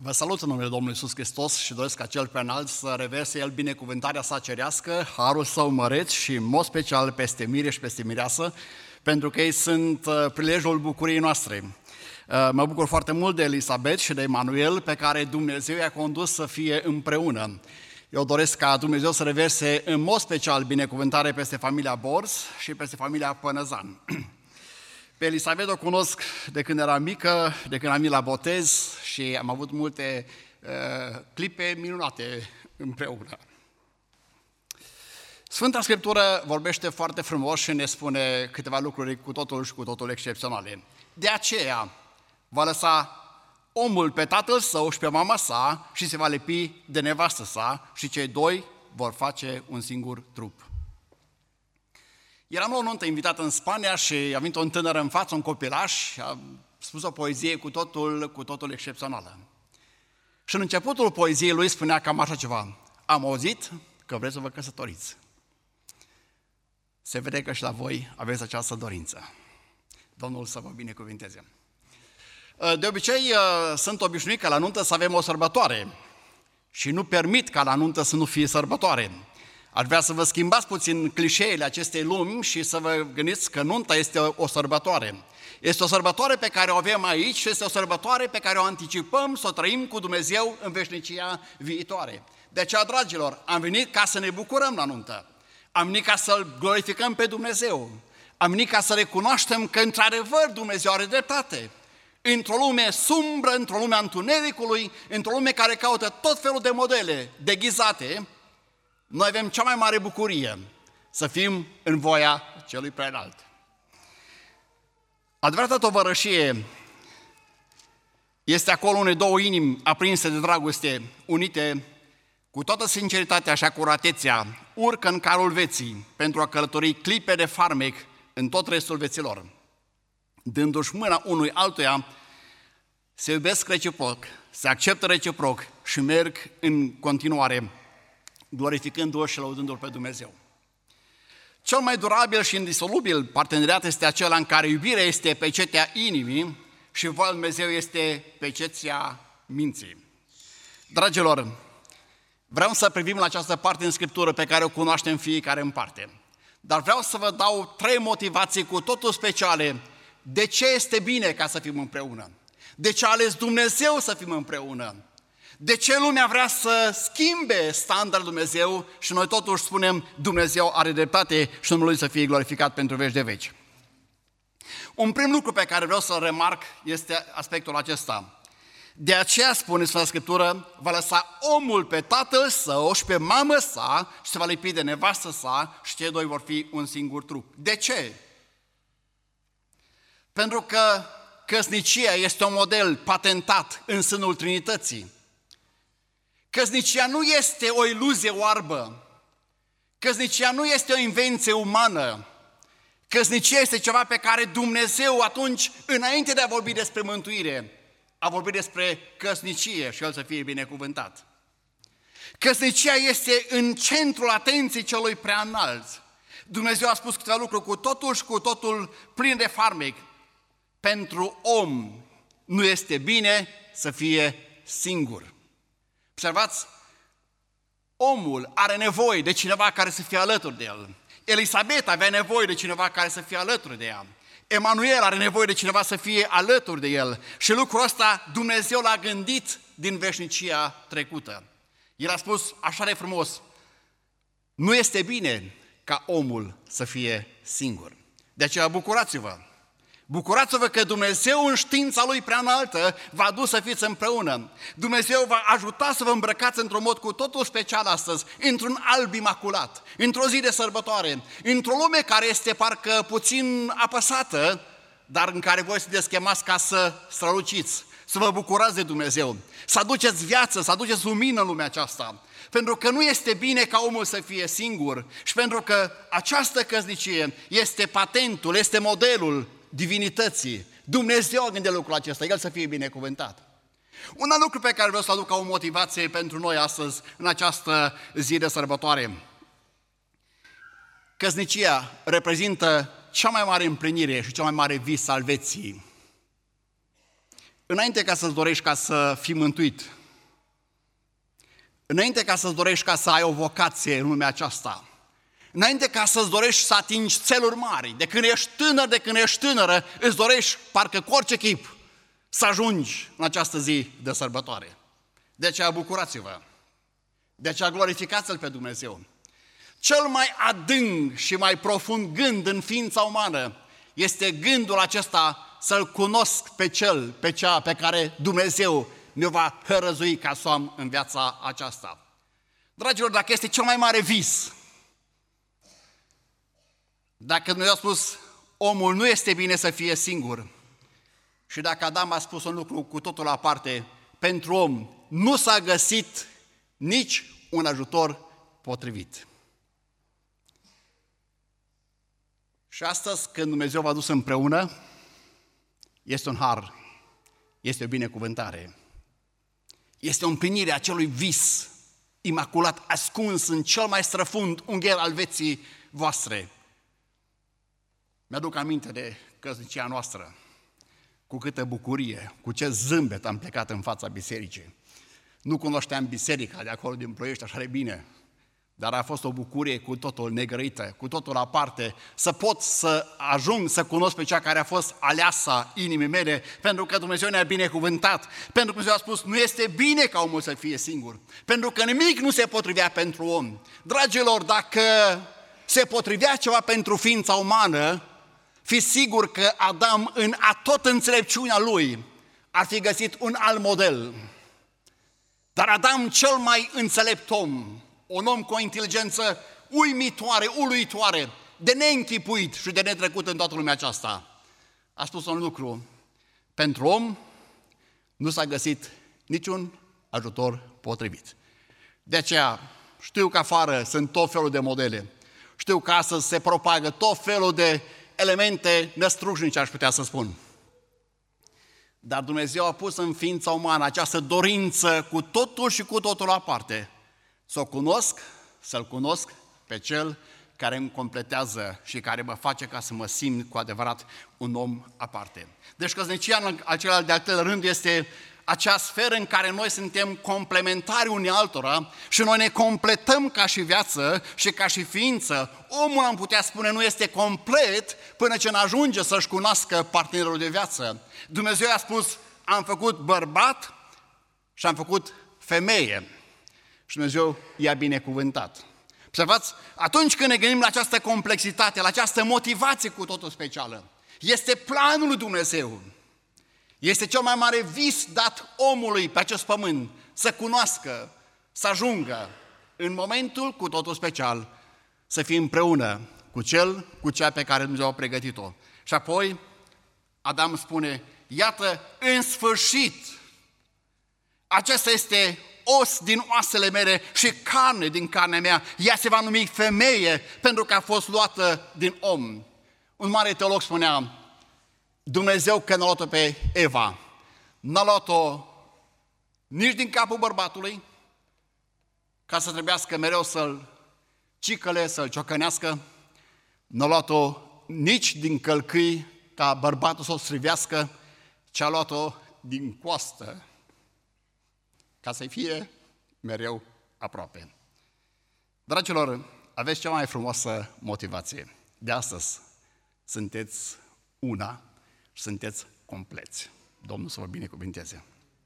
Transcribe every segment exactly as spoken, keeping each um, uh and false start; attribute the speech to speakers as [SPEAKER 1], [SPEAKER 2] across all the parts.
[SPEAKER 1] Vă salut în numele Domnului Iisus Hristos și doresc ca Cel Preanalt să reverse El binecuvântarea sa cerească, harul său măreț și în mod special peste mire și peste mireasă, pentru că ei sunt prilejul bucuriei noastre. Mă bucur foarte mult de Elisabet și de Emanuel, pe care Dumnezeu i-a condus să fie împreună. Eu doresc ca Dumnezeu să reverse în mod special binecuvântare peste familia Borz și peste familia Pănăzan. Pe Elisabet o cunosc de când era mică, de când am venit la botez și am avut multe uh, clipe minunate împreună. Sfânta Scriptură vorbește foarte frumos și ne spune câteva lucruri cu totul și cu totul excepționale. De aceea va lăsa omul pe tatăl său și pe mama sa și se va lipi de nevastă sa și cei doi vor face un singur trup. Eram la o nuntă invitat în Spania și a venit o tânără în față, un copilaș, și a spus o poezie cu totul, cu totul excepțională. Și în începutul poeziei lui spunea cam așa ceva: am auzit că vreți să vă căsătoriți. Se vede că și la voi aveți această dorință. Domnul să vă binecuvinteze. De obicei sunt obișnuit ca la nuntă să avem o sărbătoare și nu permit ca la nuntă să nu fie sărbătoare. Aș vrea să vă schimbați puțin clișeele acestei lumi și să vă gândiți că nunta este o sărbătoare. Este o sărbătoare pe care o avem aici și este o sărbătoare pe care o anticipăm să o trăim cu Dumnezeu în veșnicia viitoare. De aceea, dragilor, am venit ca să ne bucurăm la nuntă. Am venit ca să-L glorificăm pe Dumnezeu. Am venit ca să recunoaștem că, într-adevăr, Dumnezeu are dreptate. Într-o lume sumbră, într-o lume a întunericului, într-o lume care caută tot felul de modele deghizate, noi avem cea mai mare bucurie să fim în voia Celui Preanalt. Adevărata tovărășie este acolo unde două inimi aprinse de dragoste, unite cu toată sinceritatea și acuratețea, urcă în carul vieții pentru a călători clipe de farmec în tot restul vieților. Dându-și mâna unui altuia, se iubesc reciproc, se acceptă reciproc și merg în continuare, glorificându-o și lăudându-l pe Dumnezeu. Cel mai durabil și indisolubil parteneriat este acela în care iubirea este pecetea inimii și voia lui Dumnezeu este peceția minții. Dragilor, vreau să privim la această parte în Scriptură pe care o cunoaștem fiecare în parte. Dar vreau să vă dau trei motivații cu totul speciale de ce este bine ca să fim împreună. De ce a ales Dumnezeu să fim împreună. De ce lumea vrea să schimbe standardul Dumnezeu și noi totuși spunem Dumnezeu are dreptate și numele Lui să fie glorificat pentru veci de veci. Un prim lucru pe care vreau să-l remarc este aspectul acesta. De aceea spune Sfânta Scriptură, va lăsa omul pe tatăl său și pe mamă sa și se va lipi de nevastă sa și cei doi vor fi un singur trup. De ce? Pentru că căsnicia este un model patentat în sânul Trinității. Căsnicia nu este o iluzie oarbă. Căsnicia nu este o invenție umană. Căsnicia este ceva pe care Dumnezeu atunci, înainte de a vorbi despre mântuire, a vorbit despre căsnicie și El să fie binecuvântat. Căsnicia este în centrul atenției Celui Preanalt. Dumnezeu a spus câteva lucruri cu totul și cu totul plin de farmec. Pentru om nu este bine să fie singur. Observați, omul are nevoie de cineva care să fie alături de el. Elisabet avea nevoie de cineva care să fie alături de ea. Emanuel are nevoie de cineva să fie alături de el. Și lucrul ăsta Dumnezeu l-a gândit din veșnicia trecută. El a spus așa de frumos: nu este bine ca omul să fie singur. De aceea bucurați-vă! Bucurați-vă că Dumnezeu în știința Lui preanaltă v-a adus să fiți împreună. Dumnezeu v-a ajutat să vă îmbrăcați într-un mod cu totul special astăzi, într-un alb imaculat, într-o zi de sărbătoare, într-o lume care este parcă puțin apăsată, dar în care voi sunteți chemați ca să străluciți, să vă bucurați de Dumnezeu, să aduceți viață, să aduceți lumină în lumea aceasta. Pentru că nu este bine ca omul să fie singur și pentru că această căsnicie este patentul, este modelul divinității. Dumnezeu a gândit lucrul acesta, El să fie binecuvântat. Un alt lucru pe care vreau să aduc ca o motivație pentru noi astăzi, în această zi de sărbătoare. Căsnicia reprezintă cea mai mare împlinire și cea mai mare vis al vieții. Înainte ca să-ți dorești ca să fii mântuit, înainte ca să-ți dorești ca să ai o vocație în lumea aceasta, înainte ca să-ți dorești să atingi țeluri mari, de când ești tânăr, de când ești tânără, îți dorești, parcă cu orice chip, să ajungi în această zi de sărbătoare. De aceea bucurați-vă, de aceea glorificați-L pe Dumnezeu. Cel mai adânc și mai profund gând în ființa umană este gândul acesta să-L cunosc pe Cel, pe cea pe care Dumnezeu ne va hărăzui ca să o am în viața aceasta. Dragilor, dacă este cel mai mare vis, dacă Dumnezeu a spus, omul nu este bine să fie singur, și dacă Adam a spus un lucru cu totul aparte, pentru om nu s-a găsit nici un ajutor potrivit. Și astăzi, când Dumnezeu v-a dus împreună, este un har, este o binecuvântare, este o împlinire a acelui vis imaculat, ascuns în cel mai străfund ungher al vieții voastre. Mi-aduc aminte de căsnicia noastră, cu câtă bucurie, cu ce zâmbet am plecat în fața bisericii. Nu cunoșteam biserica de acolo din Ploiești așa de bine, dar a fost o bucurie cu totul negrăită, cu totul aparte, să pot să ajung să cunosc pe cea care a fost aleasa inimii mele, pentru că Dumnezeu ne-a binecuvântat, pentru că Dumnezeu a spus, nu este bine ca omul să fie singur, pentru că nimic nu se potrivea pentru om. Dragilor, dacă se potrivea ceva pentru ființa umană, fiți sigur că Adam, în atot înțelepciunea lui, ar fi găsit un alt model. Dar Adam, cel mai înțelept om, un om cu o inteligență uimitoare, uluitoare, de neînchipuit și de netrecut în toată lumea aceasta, a spus un lucru: pentru om nu s-a găsit niciun ajutor potrivit. De aceea știu că afară sunt tot felul de modele, știu că astăzi se propagă tot felul de elemente năstrușnice, aș putea să spun. Dar Dumnezeu a pus în ființa umană această dorință cu totul și cu totul aparte, să o cunosc, să-L cunosc pe Cel care îmi completează și care mă face ca să mă simt cu adevărat un om aparte. Deci căsnicia, în acela de-al treilea rând, este acea sferă în care noi suntem complementari unii altora și noi ne completăm ca și viață și ca și ființă. Omul, am putea spune, nu este complet până ce n-ajunge să-și cunoască partenerul de viață. Dumnezeu a spus, am făcut bărbat și am făcut femeie. Și Dumnezeu i-a binecuvântat. Observați, atunci când ne gândim la această complexitate, la această motivație cu totul specială, este planul lui Dumnezeu. Este cel mai mare vis dat omului pe acest pământ, să cunoască, să ajungă în momentul cu totul special, să fie împreună cu cel, cu cea pe care Dumnezeu a pregătit-o. Și apoi Adam spune, iată, în sfârșit, acesta este os din oasele mele și carne din carnea mea, ea se va numi femeie pentru că a fost luată din om. Un mare teolog spunea, Dumnezeu când a luat-o pe Eva, n-a luat-o nici din capul bărbatului, ca să trebuiască mereu să-l cicăle, să-l ciocănească, n-a luat-o nici din călcâi, ca bărbatul să o strivească, ci a luat-o din coastă, ca să fie mereu aproape. Dragilor, aveți cea mai frumoasă motivație. De astăzi sunteți una și sunteți compleți. Domnul să vă binecuvânteze.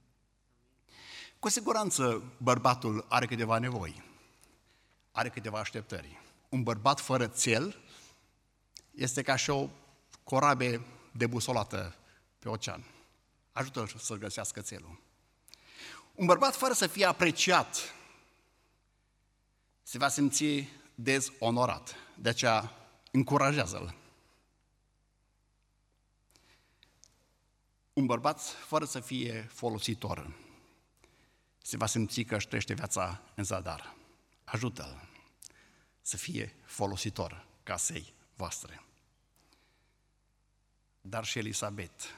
[SPEAKER 1] Cu siguranță bărbatul are câteva nevoi, are câteva așteptări. Un bărbat fără țel este ca și o corabie debusolată pe ocean. Ajută-l să găsească țelul. Un bărbat fără să fie apreciat se va simți dezonorat. De aceea încurajează-l. Un bărbat fără să fie folositor se va simți că își trăiește viața în zadar. Ajută-l să fie folositor casei voastre. Dar și Elisabet,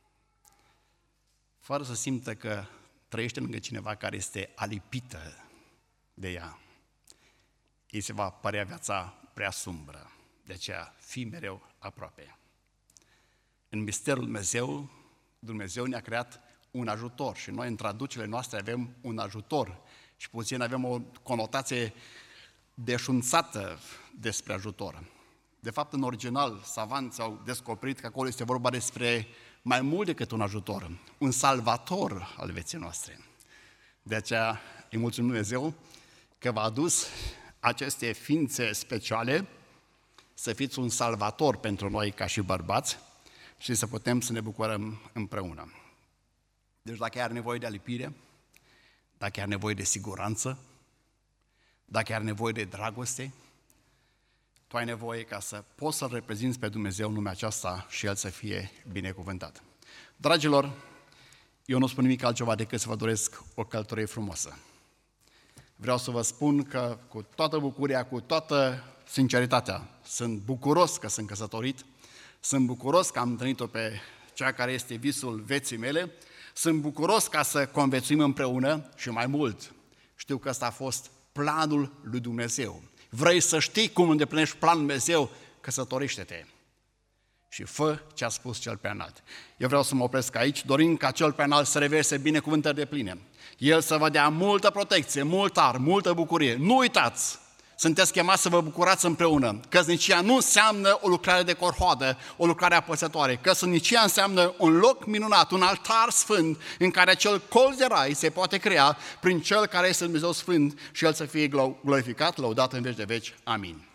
[SPEAKER 1] fără să simtă că trăiește lângă cineva care este alipită de ea, ei se va părea viața prea sumbră. De aceea, fii mereu aproape. În misterul Dumnezeu, Dumnezeu ne-a creat un ajutor și noi în traducerile noastre avem un ajutor și puțin avem o conotație deșunțată despre ajutor. De fapt, în original, savanți au descoperit că acolo este vorba despre mai mult decât un ajutor, un salvator al vieții noastre. De aceea îi mulțumim Dumnezeu că v-a adus aceste ființe speciale să fiți un salvator pentru noi ca și bărbați și să putem să ne bucurăm împreună. Deci dacă are nevoie de alipire, dacă are nevoie de siguranță, dacă are nevoie de dragoste, tu ai nevoie ca să poți să-L reprezinți pe Dumnezeu în lumea aceasta și El să fie binecuvântat. Dragilor, eu nu spun nimic altceva decât să vă doresc o călătorie frumoasă. Vreau să vă spun că cu toată bucuria, cu toată sinceritatea, sunt bucuros că sunt căsătorit, sunt bucuros că am întâlnit-o pe cea care este visul vieții mele, sunt bucuros ca să conviețuim împreună și mai mult. Știu că ăsta a fost planul lui Dumnezeu. Vrei să știi cum îndeplinești planul lui Dumnezeu? Căsătorește-te și fă ce a spus cel prea înalt. Eu vreau să mă opresc aici, dorind ca cel prea înalt să reverse binecuvântări de pline. El să vă dea multă protecție, mult ar, multă bucurie. Nu uitați! Sunteți chemați să vă bucurați împreună. Căsnicia nu înseamnă o lucrare de corhoadă, o lucrare apăsătoare. Căsnicia înseamnă un loc minunat, un altar sfânt în care acel colț de rai se poate crea prin Cel care este Dumnezeu Sfânt și El să fie glorificat, lăudat în veci de veci. Amin.